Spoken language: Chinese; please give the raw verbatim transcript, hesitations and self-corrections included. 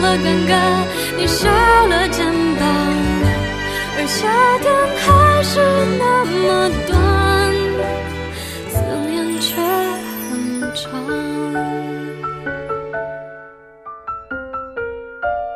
了尴尬，你少了肩膀，而夏天还是那么